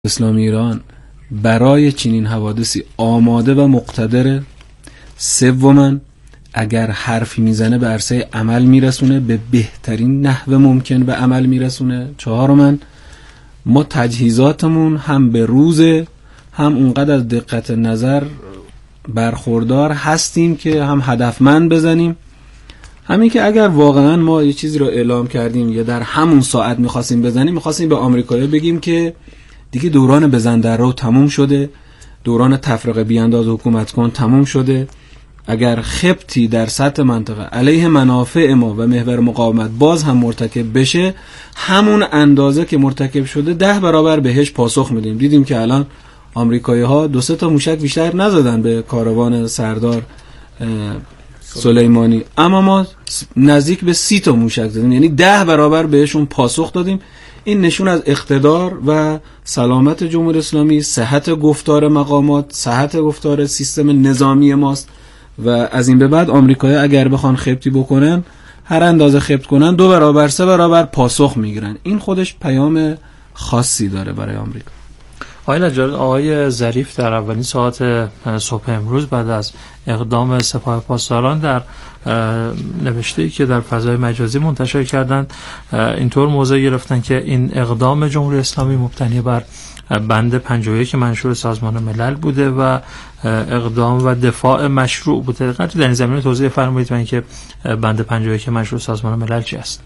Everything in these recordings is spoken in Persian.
اسلامی ایران برای چنین حوادثی آماده و مقتدره. سوماً اگر حرفی میزنه به عرصه عمل میرسونه، به بهترین نحو ممکن به عمل میرسونه. چهارماً ما تجهیزاتمون هم به روزه، هم اونقدر از دقت نظر برخوردار هستیم که هم هدفمند بزنیم. همین که اگر واقعا ما یه چیزی رو اعلام کردیم یا در همون ساعت میخواستیم بزنیم، میخواستیم به آمریکایی بگیم که دیگه دوران بزن در رو تموم شده، دوران تفرقه بیانداز حکومت کن تموم شده. اگر خبتی در سطح منطقه علیه منافع ما و محور مقاومت باز هم مرتکب بشه، همون اندازه که مرتکب شده 10 برابر بهش پاسخ میدیم. دیدیم که الان آمریکایی ها 2-3 تا موشک بیشتر نزدن به کاروان سردار سلیمانی، اما ما نزدیک به 30 تا موشک زدیم، یعنی 10 برابر بهشون پاسخ دادیم. این نشون از اقتدار و سلامت جمهوری اسلامی، صحت گفتار مقامات، صحت گفتار سیستم نظامی ماست. و از این به بعد آمریکایی اگر بخوان خبتی بکنن، هر اندازه خبت کنن 2 برابر 3 برابر پاسخ میگیرن. این خودش پیام خاصی داره برای آمریکا. آقای ظریف در اولین ساعت صبح امروز بعد از اقدام سپاه پاسداران در نوشته‌ای که در فضای مجازی منتشر کردند، اینطور موضع گرفتن که این اقدام جمهوری اسلامی مبتنی بر بند 51 منشور سازمان ملل بوده و اقدام و دفاع مشروع بوده. قطعا در این زمینه توضیح فرمایید و اینکه بند 51 منشور سازمان ملل چی است؟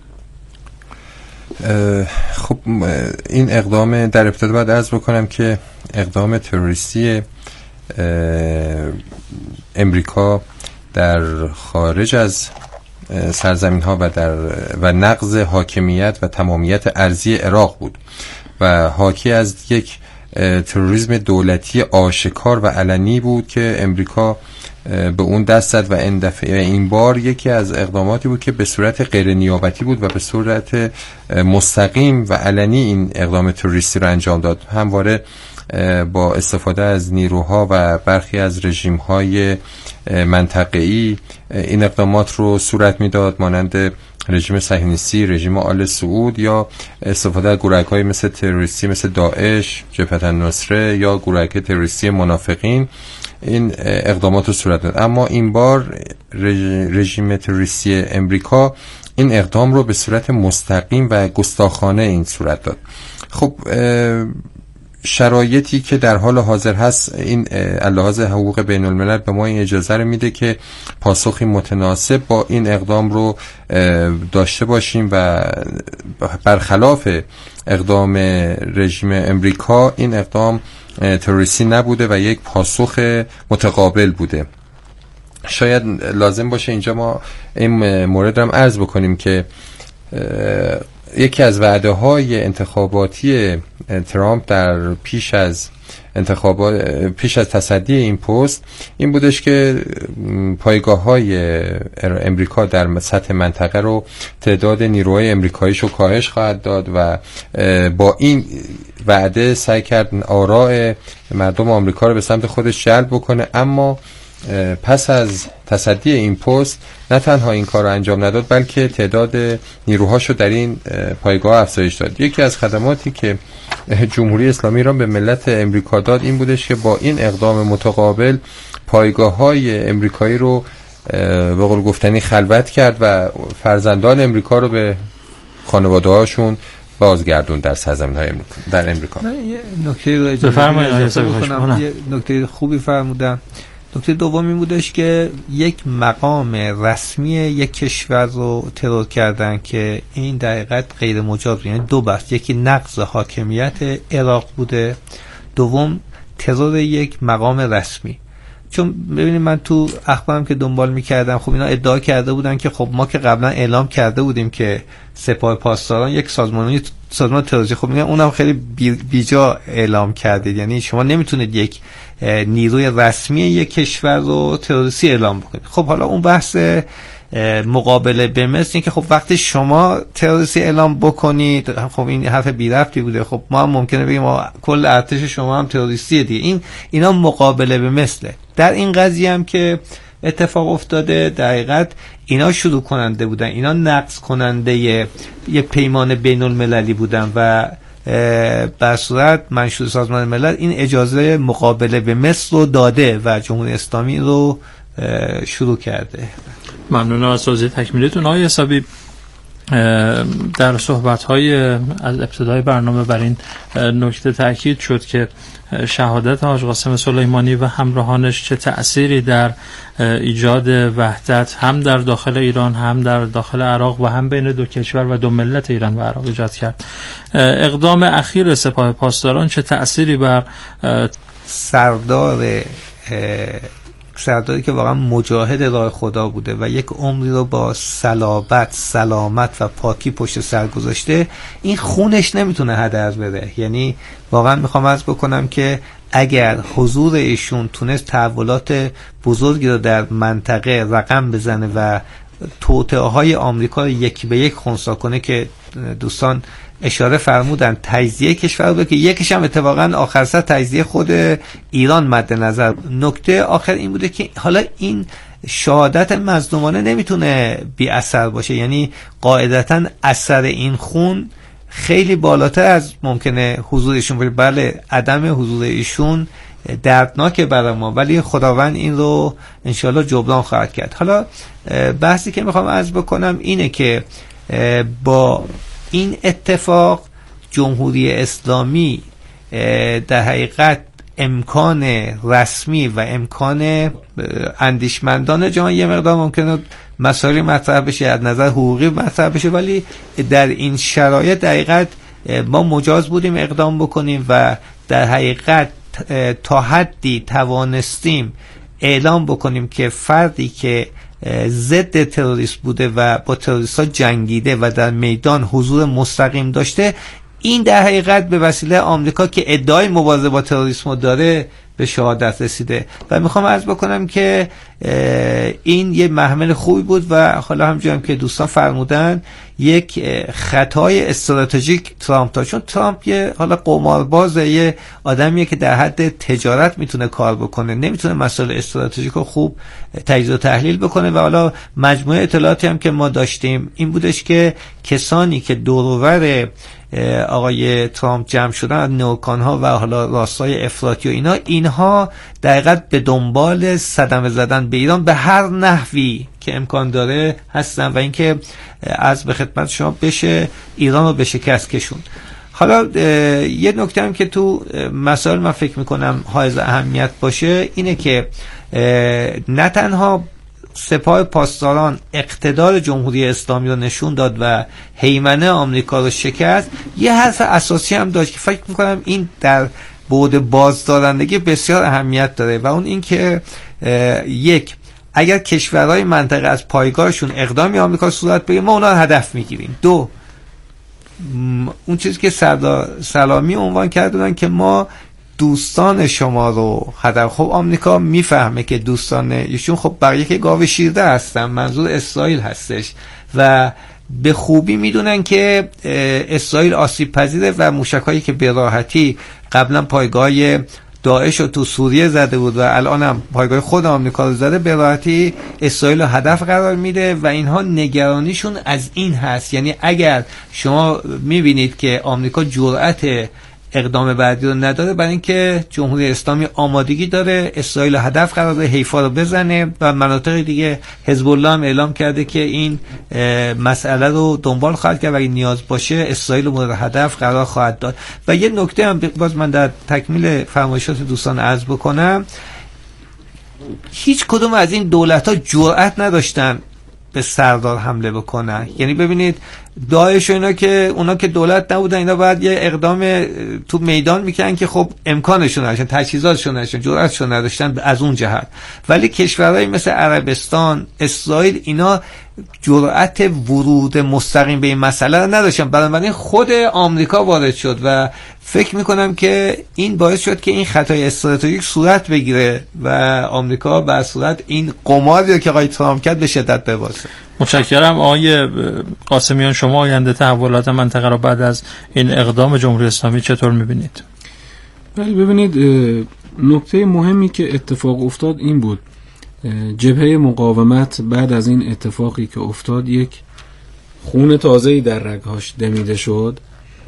خب این اقدام در ابتدا باید عرض بکنم که اقدام تروریستی امریکا در خارج از سرزمین ها و نقض حاکمیت و تمامیت ارضی عراق بود و حاکی از یک تروریسم دولتی آشکار و علنی بود که امریکا به اون دست زد و این بار یکی از اقداماتی بود که به صورت غیر نیابتی بود و به صورت مستقیم و علنی این اقدام تروریستی رو انجام داد. همواره با استفاده از نیروها و برخی از رژیم‌های منطقه‌ای این اقدامات رو صورت میداد، مانند رژیم صهیونیستی، رژیم آل سعود، یا استفاده از گروه‌های مثل تروریستی مثل داعش، جبهه النصره یا گروه‌های تروریستی منافقین این اقدامات رو صورت داد. اما این بار رژیم تروریستی امریکا این اقدام رو به صورت مستقیم و گستاخانه این صورت داد. خب شرایطی که در حال حاضر هست، این لحاظ حقوق بین الملل به ما این اجازه رو میده که پاسخی متناسب با این اقدام رو داشته باشیم و برخلاف اقدام رژیم امریکا این اقدام تروریستی نبوده و یک پاسخ متقابل بوده. شاید لازم باشه اینجا ما این مورد رو هم عرض بکنیم که یکی از وعده های انتخاباتی ترامپ در پیش از تصدی این پست این بودش که پایگاه‌های امریکا در سطح منطقه رو تعداد نیروهای امریکاییش رو کاهش خواهد داد و با این وعده سعی کرد آراء مردم آمریکا رو به سمت خودش جلب بکنه. اما پس از تصدی این پست نه تنها این کار رو انجام نداد بلکه تعداد نیروهاشو در این پایگاه افزایش داد. یکی از خدماتی که جمهوری اسلامی ایران به ملت امریکا داد این بودش که با این اقدام متقابل پایگاه‌های امریکایی رو به قول گفتنی خلوت کرد و فرزندان امریکا رو به خانواده‌هاشون بازگردون در سرزمین‌های امریکا در امریکا. یه نکته رو اجازه بکنم، یه نکته خوبی فرمودن. نکته دوم این بودش که یک مقام رسمی یک کشور رو ترور کردن که این در حقیقت غیر مجاز، یعنی دو بحث، یکی نقض حاکمیت عراق بوده، دوم ترور یک مقام رسمی. چون ببینید من تو اخبارم که دنبال می‌کردم، خب اینا ادعا کرده بودن که خب ما که قبلا اعلام کرده بودیم که سپاه پاسداران یک سازمان تروریستی، خب میگن اونم خیلی بیجا اعلام کردید، یعنی شما نمیتونید یک نیروی رسمی یک کشور رو تروریستی اعلام بکنید. خب حالا اون بحث مقابله به مثل این که خب وقتی شما تروریستی اعلام بکنید، خب این حرف بی ربطی بوده، خب ما هم ممکنه بگیم کل ارتش شما هم تروریستیه دیگه. اینا مقابله به مثله. در این قضیه هم که اتفاق افتاده در حقیقت اینا شروع کننده بودن، اینا نقض کننده یک پیمان بین المللی بودن و بر صورت منشور سازمان ملل این اجازه مقابله به مصر رو داده و جمهوری اسلامی رو شروع کرده. ممنونم از توضیح تکمیلیتون. آقای حسابی، در صحبت‌های از ابتدای برنامه بر این نکته تأکید شد که شهادت حاج قاسم سلیمانی و همراهانش چه تأثیری در ایجاد وحدت هم در داخل ایران هم در داخل عراق و هم بین دو کشور و دو ملت ایران و عراق ایجاد کرد. اقدام اخیر سپاه پاسداران چه تأثیری بر سرداری که واقعا مجاهد راه خدا بوده و یک عمری رو با صلابت، سلامت و پاکی پشت سر گذاشته، این خونش نمیتونه هدر بره. یعنی واقعا میخوام عرض بکنم که اگر حضور ایشون تونست تحولات بزرگی رو در منطقه رقم بزنه و توطئه‌های آمریکا رو یک به یک خنثی کنه که دوستان اشاره فرمودن تجزیه کشور بود که یکیش هم اتفاقا آخر سر تجزیه خود ایران مد نظر. نکته آخر این بوده که حالا این شهادت مظلومانه نمیتونه بی اثر باشه، یعنی قاعدتا اثر این خون خیلی بالاتر از ممکنه حضور ایشون باشه. بله عدم حضور ایشون دردناکه برای ما، ولی خداوند این رو انشالله جبران خواهد کرد. حالا بحثی که میخوام عرض بکنم اینه که با این اتفاق جمهوری اسلامی در حقیقت امکان رسمی و امکان اندیشمندان جهان یه مقدار ممکنه مسائل مطرح بشه، از نظر حقوقی مطرح بشه، ولی در این شرایط در حقیقت ما مجاز بودیم اقدام بکنیم و در حقیقت تا حدی توانستیم اعلام بکنیم که فردی که ضد تروریست بوده و با تروریست ها جنگیده و در میدان حضور مستقیم داشته، این در حقیقت به وسیله آمریکا که ادعای مبارزه با تروریسم داره به شهادت رسیده. و میخوام عرض بکنم که این یه محمل خوبی بود و حالا همونجوری که دوستان فرمودن یک خطای استراتژیک ترامپ داشت، چون ترامپ یه حالا قماربازه، یه آدمیه که در حد تجارت میتونه کار بکنه، نمیتونه مسائل استراتژیک رو خوب تجزیه و تحلیل بکنه. و حالا مجموعه اطلاعاتی هم که ما داشتیم این بودش که کسانی که دور و بر آقای ترامپ جمع شدن از نئوکان‌ها و حالا راستای افراطی و اینها در حقیقت به دنبال صدمه زدن به ایران به هر نحوی که امکان داره هستن و اینکه از به خدمت شما بشه ایران رو به شکست کشون. حالا یه نکته هم که تو مسائل من فکر میکنم حائز اهمیت باشه اینه که نه تنها سپاه پاسداران اقتدار جمهوری اسلامی رو نشون داد و هیمنه آمریکا رو شکست، یه حرف اساسی هم داشت که فکر میکنم این در بعد بازدارندگی بسیار اهمیت داره و اون این که یک، اگر کشورهای منطقه از پایگاهشون اقدامی آمریکا صورت بگیره ما اونا رو هدف میگیریم. دو، اون چیزی که سردار سلامی عنوان کردن که ما دوستان شما رو هدف، خب آمریکا میفهمه که دوستان ایشون خب بقیه که گاو شیرده هستن، منظور اسرائیل هستش و به خوبی میدونن که اسرائیل آسیب پذیره و موشک‌هایی که به راحتی قبلا پایگاه داعش رو تو سوریه زده بود و الان هم پایگاه خود آمریکا رو زده، به راحتی اسرائیل رو هدف قرار میده و اینها نگرانیشون از این هست. یعنی اگر شما میبینید که آمریکا جرأت اقدام بعدی رو نداره، برای اینکه جمهوری اسلامی آمادگی داره اسرائیل هدف قرار بده، حیفا رو بزنه و مناطق دیگه حزب الله هم اعلام کرده که این مسئله رو دنبال خواهد کرد و اگه نیاز باشه اسرائیل مورد هدف قرار خواهد داد. و یه نکته هم باز من در تکمیل فرمایشات دوستان عرض بکنم، هیچ کدوم از این دولت‌ها جرأت نداشتن به سردار حمله بکنن. یعنی ببینید داعش و اونا که دولت نبودن، اینا باید یه اقدام تو میدان میکنن که خب امکانشون نداشتن، تجهیزاتشون نداشتن، جرأتشون نداشتن از اون جهت. ولی کشورهای مثل عربستان، اسرائیل، اینا جرأت ورود مستقیم به این مسئله رو نداشتن، بنابراین خود آمریکا وارد شد و فکر میکنم که این باعث شد که این خطای استراتژیک صورت بگیره و آمریکا به صورت این قماری که آقای ترامپ کرد به شدت ببازه. متشکرم. آقای قاسمیان، شما آینده تحولات منطقه را بعد از این اقدام جمهوری اسلامی چطور میبینید؟ ولی ببینید نکته مهمی که اتفاق افتاد این بود، جبهه مقاومت بعد از این اتفاقی که افتاد یک خون تازه‌ای در رگهاش دمیده شد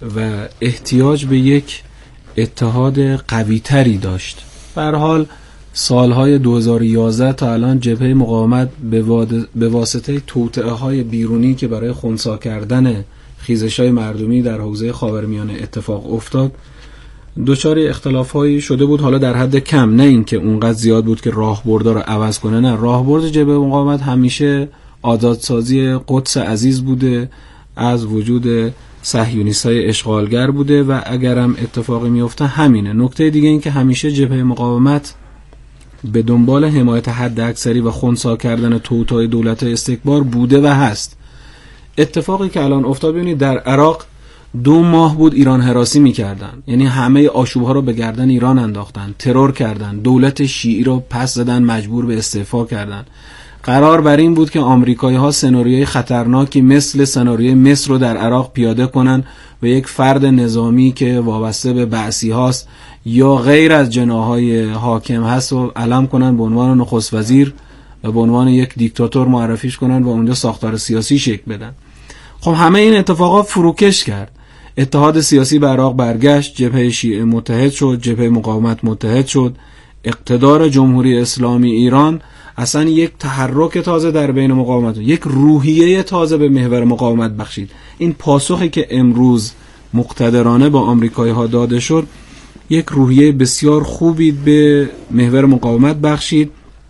و احتیاج به یک اتحاد قوی تری داشت. به هر حال سالهای 2011 تا الان جبهه مقاومت به واسطه توطئه‌های بیرونی که برای خنثی کردن خیزش‌های مردمی در حوزه خاورمیانه اتفاق افتاد دچار اختلاف‌هایی شده بود، حالا در حد کم، نه اینکه اونقدر زیاد بود که راهبردها رو عوض کنه، نه، راهبرد جبهه مقاومت همیشه آزادسازی قدس عزیز بوده، از وجود صهیونیست‌های اشغالگر بوده و اگرم اتفاقی میفته همینه. نکته دیگه این که همیشه جبهه مقاومت به دنبال حمایت حد اکثری و خنثی کردن توطئه دولت‌های استکبار بوده و هست. اتفاقی که الان افتاد ببینید در عراق 2 ماه بود ایران هراسی می‌کردن، یعنی همه آشوب‌ها رو به گردن ایران انداختن، ترور کردن، دولت شیعی رو پس زدن، مجبور به استعفا کردن. قرار بر این بود که آمریکایی‌ها سناریوی خطرناکی مثل سناریوی مصر رو در عراق پیاده کنن و یک فرد نظامی که وابسته به بعثی هاست یا غیر از جناح‌های حاکم هست و علم کنن به عنوان نخست وزیر و به عنوان یک دیکتاتور معرفیش کنن و اونجا ساختار سیاسی شکل بدن. خب همه این اتفاقات فروکش کرد. اتحاد سیاسی به عراق برگشت، جبهه شیعه متحد شد، جبهه مقاومت متحد شد، اقتدار جمهوری اسلامی ایران اصلا یک تحرک تازه در بین مقاومت، یک روحیه تازه به محور مقاومت بخشید. این پاسخی که امروز مقتدرانه با آمریکایی‌ها داده شد یک روحیه بسیار خوبی به محور مقاومت بخشید.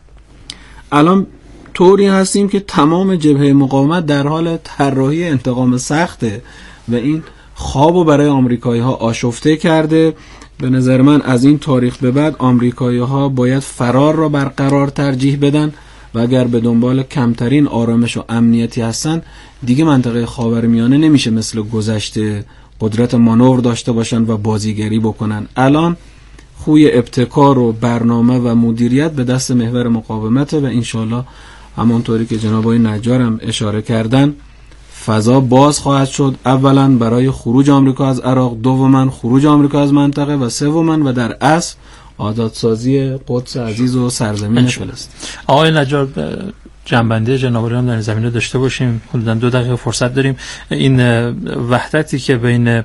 الان طوری هستیم که تمام جبهه مقاومت در حال طراحی انتقام سخته و این خوابو برای آمریکایی‌ها آشفته کرده. به نظر من از این تاریخ به بعد آمریکایی‌ها باید فرار را برقرار ترجیح بدن و اگر به دنبال کمترین آرامش و امنیتی هستن دیگه منطقه خاورمیانه نمیشه مثل گذشته قدرت مانور داشته باشن و بازیگری بکنن. الان خوی ابتکار و برنامه و مدیریت به دست محور مقاومته و انشالله همانطوری که جناب آقای نجار هم اشاره کردن فضا باز خواهد شد، اولا برای خروج آمریکا از عراق، دوما خروج آمریکا از منطقه و سوما و در اصل آزادسازی قدس عزیز و سرزمین فلسطین. آقای نجار جنبنده جناب عالی هم در این زمینه داشته باشیم، حدوداً 2 دقیقه فرصت داریم. این وحدتی که بین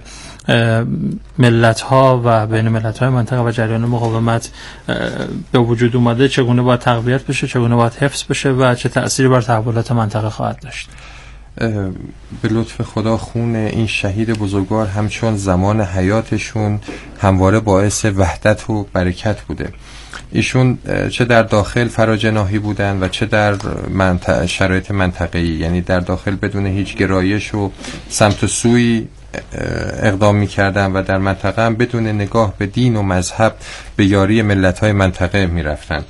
ملت‌ها و بین ملت‌های منطقه و جریان مقاومت به وجود اومده چگونه باید تقویت بشه، چگونه باید حفظ بشه و چه تأثیری بر تحولات منطقه خواهد داشت؟ به لطف خدا خون این شهید بزرگوار همچون زمان حیاتشون همواره باعث وحدت و برکت بوده. ایشون چه در داخل فراجناحی بودن و چه در شرایط منطقه‌ای، یعنی در داخل بدون هیچ گرایش و سمت و سوی اقدام می‌کردن و در منطقه هم بدون نگاه به دین و مذهب به یاری ملت‌های منطقه می‌رفتن.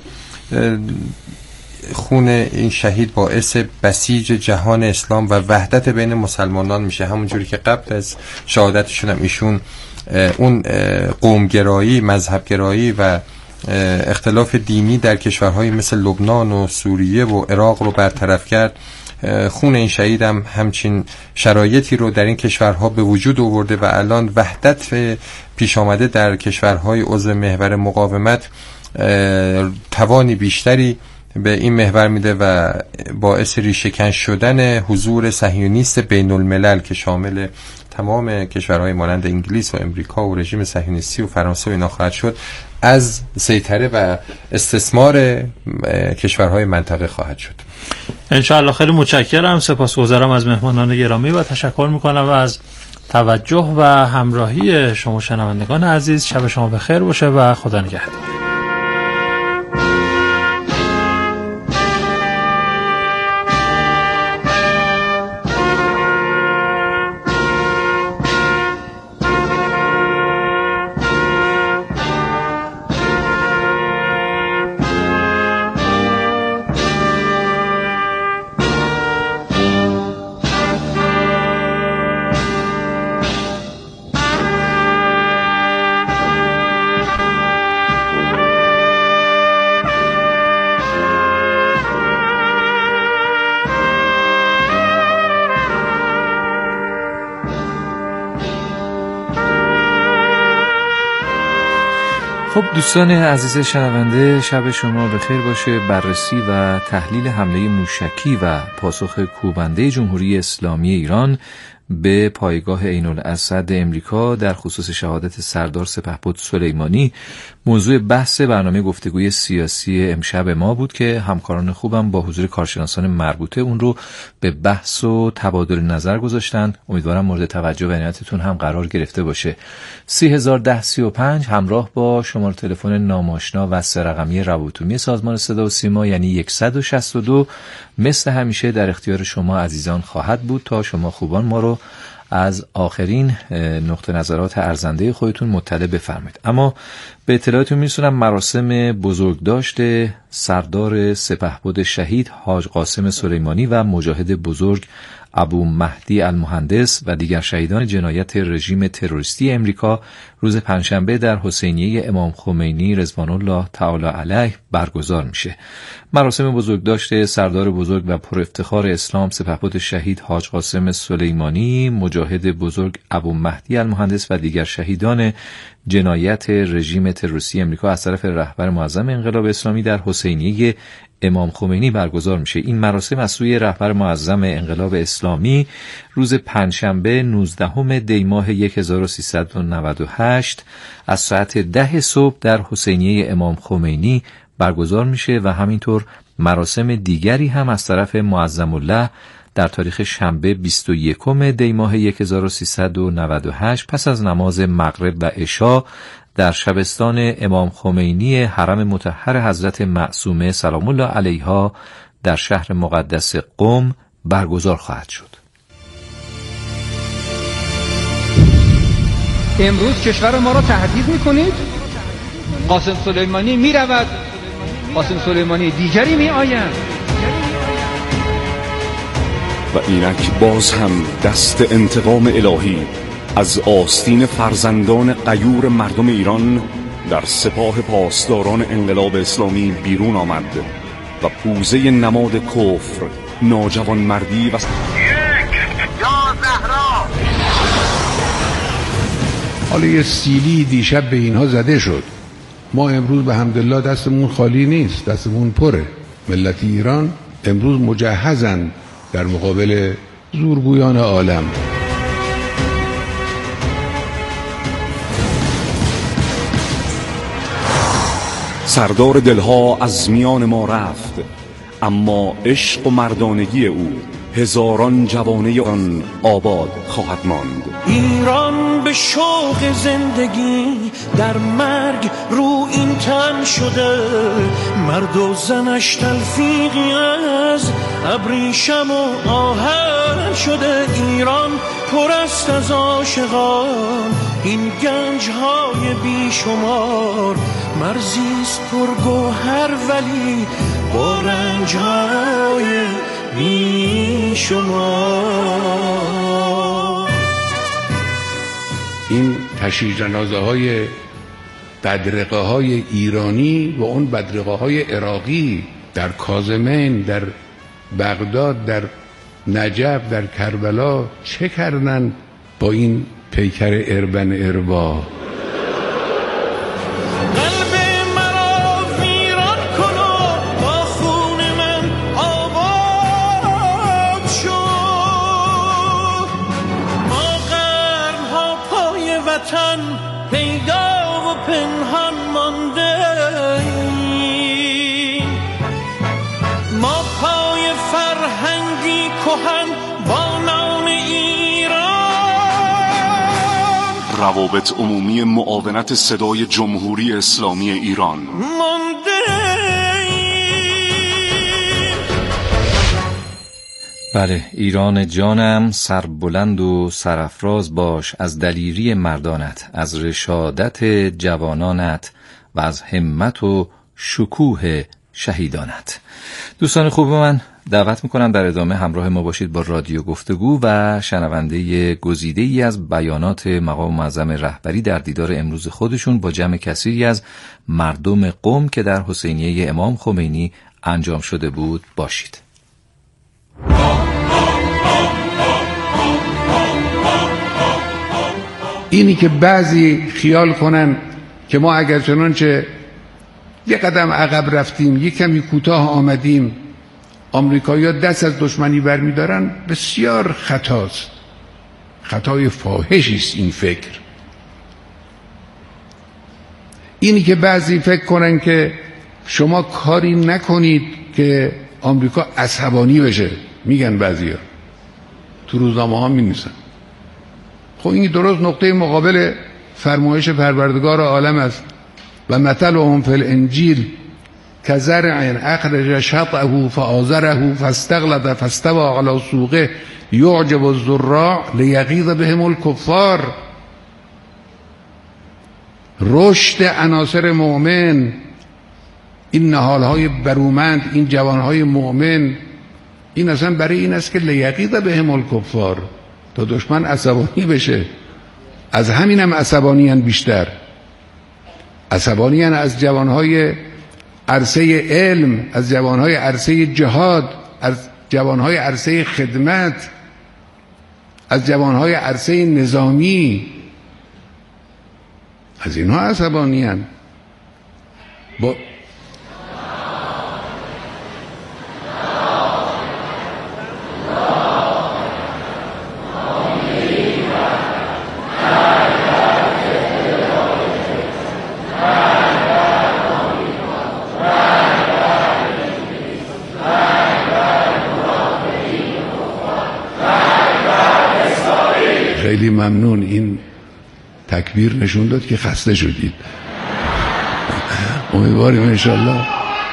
خون این شهید باعث بسیج جهان اسلام و وحدت بین مسلمانان میشه، همونجوری که قبل از شهادتشون هم ایشون اون قومگرایی، مذهبگرایی و اختلاف دینی در کشورهای مثل لبنان و سوریه و عراق رو برطرف کرد. خون این شهید هم همچین شرایطی رو در این کشورها به وجود آورده و الان وحدت پیش آمده در کشورهای عضو محور مقاومت توانی بیشتری به این محور میده و باعث ریشه‌کن شدن حضور صهیونیست بین الملل که شامل تمام کشورهای مانند انگلیس و امریکا و رژیم صهیونیستی و فرانسه و اینا خواهد شد، از سیطره و استثمار کشورهای منطقه خواهد شد. انشاءالله. خیلی متشکرم، سپاسگزارم از مهمانان گرامی و تشکر میکنم از توجه و همراهی شما شنوندگان عزیز. شب شما بخیر باشه و خدا نگهدار. خب دوستان عزیز شنونده، شب شما بخیر باشه. بررسی و تحلیل حمله موشکی و پاسخ کوبنده جمهوری اسلامی ایران به پایگاه عین الاسد امریکا در خصوص شهادت سردار سپهبد سلیمانی موضوع بحث برنامه گفتگوی سیاسی امشب ما بود که همکاران خوبم با حضور کارشناسان مربوطه اون رو به بحث و تبادل نظر گذاشتن. امیدوارم مورد توجه و عنایتتون هم قرار گرفته باشه. 301035 همراه با شماره تلفن ناماشنا و 3 رقمی روابط سازمان صدا و سیما یعنی 162 مثل همیشه در اختیار شما عزیزان خواهد بود تا شما خوبان ما رو از آخرین نقطه نظرات ارزنده خودتون مطلع بفرمایید. اما به اطلاعتون میرسونم مراسم بزرگداشت سردار سپهبد شهید حاج قاسم سلیمانی و مجاهد بزرگ ابو مهدی المهندس و دیگر شهیدان جنایت رژیم تروریستی امریکا روز پنجشنبه در حسینیه امام خمینی رضوان الله تعالی علیه برگزار میشه. مراسم بزرگداشت سردار بزرگ و پر افتخار اسلام سپهبد شهید حاج قاسم سلیمانی مجاهد بزرگ ابو مهدی المهندس و دیگر شهیدان جنایت رژیم تروریستی امریکا از طرف رهبر معظم انقلاب اسلامی در حسینیه امام خمینی برگزار میشه. این مراسم از سوی رهبر معظم انقلاب اسلامی روز پنجشنبه 19 دی ماه 1398 از ساعت 10 صبح در حسینیه امام خمینی برگزار میشه و همینطور مراسم دیگری هم از طرف معظم الله در تاریخ شنبه 21 دی ماه 1398 پس از نماز مغرب و عشا در شبستان امام خمینی حرم مطهر حضرت معصومه سلام الله علیها در شهر مقدس قم برگزار خواهد شد. امروز کشور ما را تهدید می‌کنید؟ قاسم سلیمانی می‌رود، قاسم سلیمانی دیگری می‌آیند و اینک باز هم دست انتقام الهی از آستین فرزندان غیور مردم ایران در سپاه پاسداران انقلاب اسلامی بیرون آمد و پوزه نماد کفر، ناجوانمردی و حالا یه سیلی دیشب به اینها زده شد. ما امروز به حمدالله دستمون خالی نیست، دستمون پره. ملت ایران امروز مجهزن در مقابل زورگویان عالم. سردار دلها از میان ما رفت، اما عشق و مردانگی او هزاران جوانه آن آباد خواهد ماند. ایران به شوق زندگی در مرگ رو این تن شده، مرد و زنش تلفیقی از ابریشم و آهن شده. ایران پر است از عاشقان، این گنج‌های بیشمار، مرزیست پرگوهر ولی با رنج‌های بیشمار. این تشییع جنازه های بدرقه های ایرانی و اون بدرقه های عراقی در کاظمین، در بغداد، در نجف، در کربلا چه کردن با این پیکر اربن اربا؟ پیدا و پنهان مانده، ما پای فرهنگی کهن با نام ایران. روابط عمومی معاونت صدای جمهوری اسلامی ایران مانده. بله، ایران جانم، سربلند و سرافراز باش از دلیری مردانت، از رشادت جوانانت و از همت و شکوه شهیدانت. دوستان خوب من دعوت میکنم در ادامه همراه ما باشید با رادیو گفتگو و شنونده گزیده‌ای از بیانات مقام معظم رهبری در دیدار امروز خودشون با جمع کثیری از مردم قم که در حسینیه امام خمینی انجام شده بود باشید. اینی که بعضی خیال کنن که ما اگر چنانچه یک قدم عقب رفتیم، یک کمی کوتاه آمدیم، آمریکایی‌ها دست از دشمنی برمی‌دارن، بسیار خطاست. خطای فاحشی است این فکر. اینی که بعضی فکر کنن که شما کاری نکنید که آمریکا عصبانی بشه، میگن بعضیا، تو روزنامه ها می‌نویسن. خب این درست نقطه مقابل فرمایش پروردگار عالم است. و مثلهم فی الانجیل کزرع اخرج شطأه فآزره فاستغلظ فاستوى علی سوقه یعجب الزراع لیغیظ بهم الکفار. رشد عناصر مؤمن، این نهالهای برومند، این جوانهای مؤمن، این اصلا برای این است که لیغیظ بهم الکفار، تا دشمن عصبانی بشه. از همینم عصبانیان، بیشتر عصبانیان از جوانهای عرصه علم، از جوانهای عرصه جهاد، از جوانهای عرصه خدمت، از جوانهای عرصه نظامی، از اینها عصبانیان. خیلی ممنون، این تکبیر نشون داد که خسته شدید. امیدواریم انشالله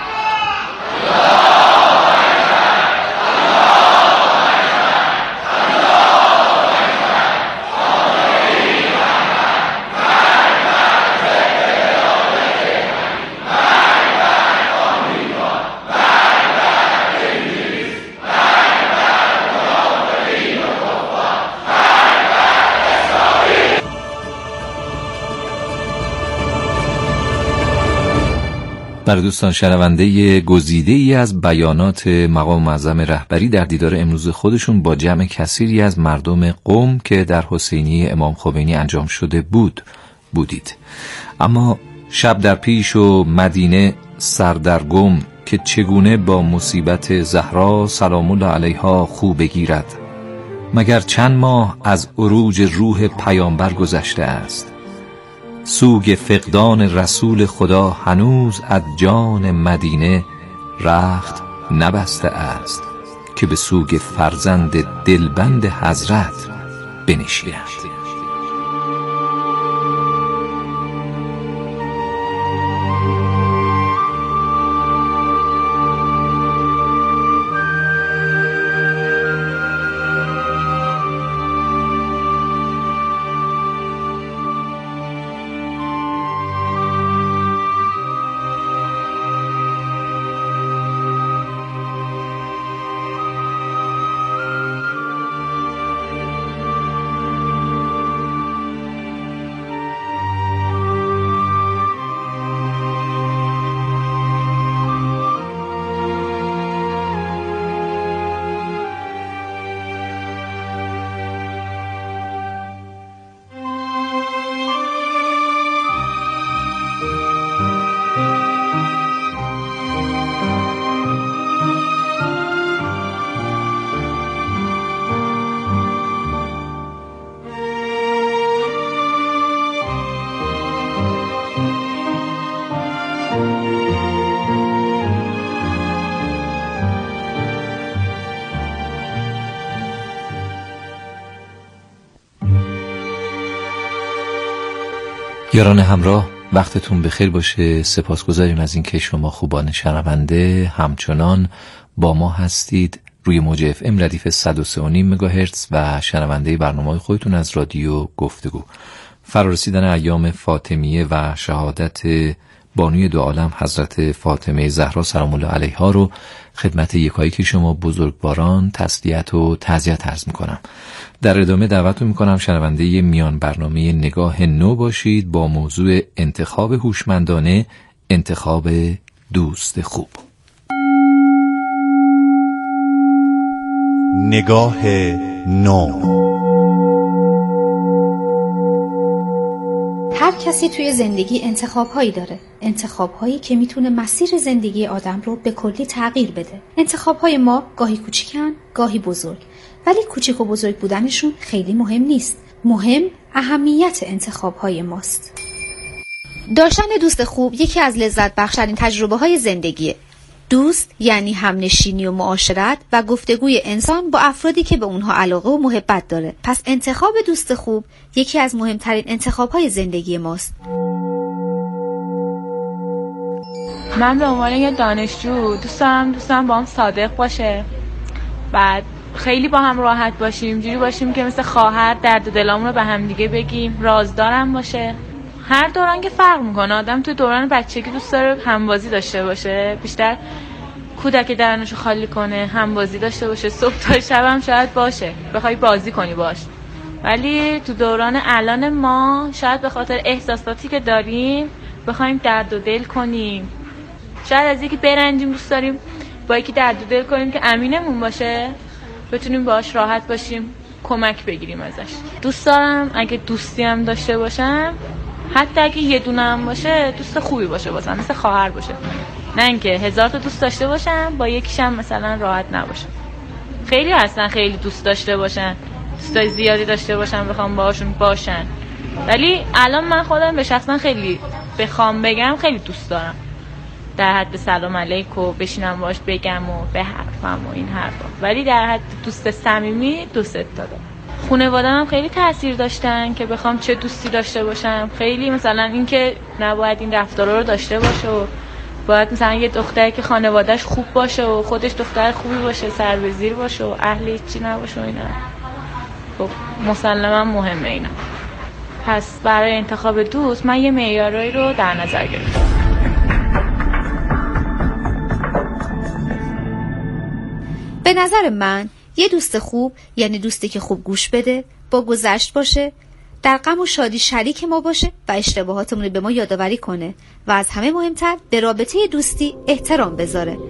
برای دوستان شنونده گزیده‌ای از بیانات مقام معظم رهبری در دیدار امروز خودشون با جمع کثیری از مردم قم که در حسینیه امام خمینی انجام شده بودید. اما شب در پیش و مدینه سردرگم که چگونه با مصیبت زهرا سلام الله علیها خو بگیرد، مگر چند ماه از عروج روح پیامبر گذشته است. سوگ فقدان رسول خدا هنوز از جان مدینه رخت نبسته است که به سوگ فرزند دلبند حضرت بنشیند. یاران همراه، وقتتون بخیر باشه. سپاسگزاریم از اینکه شما خوبان شنونده همچنان با ما هستید روی موج FM ردیف 103.5 مگاهرتز و شنونده برنامه خودتون از رادیو گفتگو. فرارسیدن ایام فاطمیه و شهادت بانوی دو عالم حضرت فاطمه زهرا سلام الله علیها رو خدمت یکایی که شما بزرگواران تسلیت و تعزیت عرض میکنم. در ادامه دعوتتون میکنم شنونده میان برنامه نگاه نو باشید با موضوع انتخاب هوشمندانه، انتخاب دوست خوب. نگاه نو. هر کسی توی زندگی انتخاب‌هایی داره، انتخاب‌هایی که میتونه مسیر زندگی آدم رو به کلی تغییر بده. انتخاب‌های ما گاهی کوچیکن، گاهی بزرگ، ولی کوچیک و بزرگ بودنشون خیلی مهم نیست. مهم اهمیت انتخاب‌های ماست. داشتن دوست خوب یکی از لذت بخشترین تجربه‌های زندگیه. دوست یعنی همنشینی و معاشرت و گفتگوی انسان با افرادی که به اونها علاقه و محبت داره. پس انتخاب دوست خوب یکی از مهمترین انتخاب‌های زندگی ماست. من به عنوان یه دانشجو دوستم با هم صادق باشه، بعد خیلی با هم راحت باشیم، جوری باشیم که مثل خواهر درد و دلامون رو به هم دیگه بگیم، رازدارم باشه. هر دوران که فرق میکنه، آدم تو دوران بچگی دوست داره همبازی داشته باشه، بیشتر کودک درونشو خالی کنه، همبازی داشته باشه، صبح تا شب هم شاید باشه بخوای بازی کنی باش. ولی تو دوران الان ما شاید به خاطر احساساتی که داریم بخوایم درد و دل کنیم، شاید از یکی برنجیم، دوست داریم با یکی درد و دل کنیم که امینمون باشه، بتونیم باهاش راحت باشیم، کمک بگیریم ازش. دوست دارم اگه دوستی هم داشته باشم، حتی اگه یه دونه هم باشه، دوست خوبی باشه واسم، مثل خواهر باشه، نه اینکه 1000 تا دوست داشته باشم با یکیشم مثلا راحت نباشم. خیلی هستن خیلی دوست داشته باشن، دوستای زیادی داشته باشن، بخوام باهاشون باشن، ولی الان من خودم به شخصا خیلی بخوام بگم خیلی دوست دارم، در حد سلام علیک و بشینم باش بگم و بحرفم و این حرفا، ولی در حد دوست صمیمی دوست دارم. خانواده‌ام خیلی تاثیر داشتن که بخوام چه دوستی داشته باشم. خیلی مثلا اینکه نباید این رفتارا رو داشته باشه و باید مثلا یه دختری که خانواده‌اش خوب باشه و خودش دختر خوبی باشه، سر به زیر باشه و اهل هیچی نباشه و اینا. خب مسلماً مهمه اینا. پس برای انتخاب دوست من یه معیارایی رو در نظر گرفتم. به نظر من یه دوست خوب یعنی دوستی که خوب گوش بده، با گذشت باشه، در غم و شادی شریک ما باشه و اشتباهاتمون رو به ما یادآوری کنه و از همه مهمتر به رابطه دوستی احترام بذاره.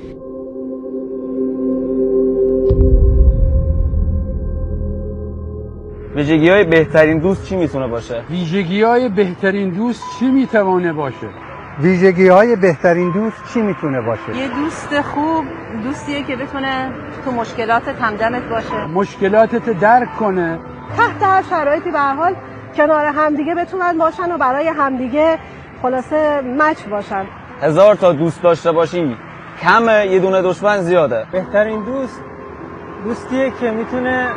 ویژگی‌های بهترین دوست چی میتونه باشه؟ ویژگی‌های بهترین دوست چی میتونه باشه؟ ویژگی‌های بهترین دوست چی میتونه باشه؟ یه دوست خوب دوستیه که بتونه تو مشکلاتت همدمت باشه، مشکلاتت درک کنه، تحت هر شرایطی به هر حال کنار همدیگه بتونن باشن و برای همدیگه خلاصه مچ باشن. 1000 تا دوست داشته باشی کمه، یه دونه دشمن زیاده. بهترین دوست دوستیه که میتونه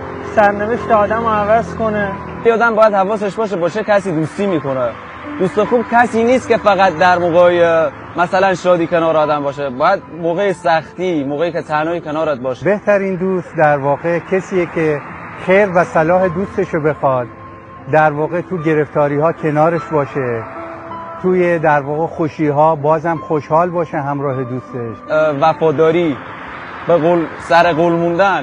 سرنوشت آدم رو عوض کنه. یه آدم باید حواسش باشه با چه کسی دوستی میکنه. دوست خوب کسی نیست که فقط در موقع مثلا شادی کنار آدم باشه، باید موقع سختی، موقعی که تنهایی کنارت باشه. بهترین دوست در واقع کسیه که خیر و صلاح دوستشو بخواد، در واقع تو گرفتاری ها کنارش باشه، توی در واقع خوشی ها بازم خوشحال باشه همراه دوستش. وفاداری، به قول سر قول موندن.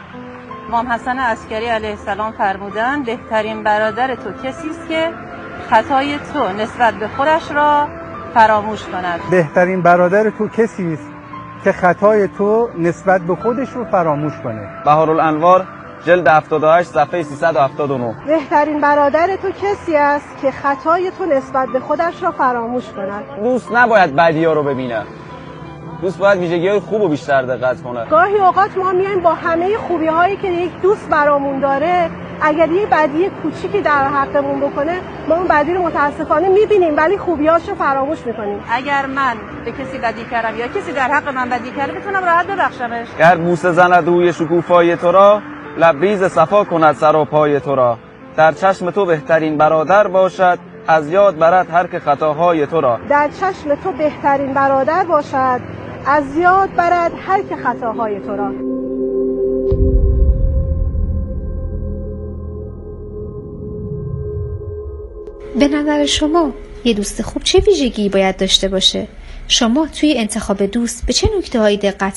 امام حسن عسکری علیه السلام فرمودن بهترین برادر تو کسی است که خطای تو نسبت به خودش را فراموش کند. بهترین برادر تو کسی است که خطای تو نسبت به خودش رو فراموش کنه. بهارالانوار جلد 78 صفحه 379. بهترین برادر تو کسی است که خطای تو نسبت به خودش را فراموش کند. دوست نباید بدی‌ها رو ببینه، دوست باید ویژگی‌های خوب رو بیشتر دقت کنه. گاهی اوقات ما میایم با همه خوبی‌هایی که یک دوست برامون داره، اگر یه بدی کوچیکی در حقمون بکنه ما اون بدی رو متاسفانه میبینیم ولی خوبی‌هاش رو فراموش میکنیم. اگر من به کسی بدی کردم یا کسی در حق من بدی کرده بتونم راحت ببخشمش. گر بوسه زند روی شکوفای تو را، لبریز صفا کند سر و پای تو را. در چشم تو بهترین برادر باشد، از یاد برد هر که خطاهای تو را. در چشم تو بهترین برادر باشد، از یاد برد هر که خطاهای تو را. به نظر شما یه دوست خوب چه ویژگی باید داشته باشه؟ شما توی انتخاب دوست به چه نکته‌هایی دقت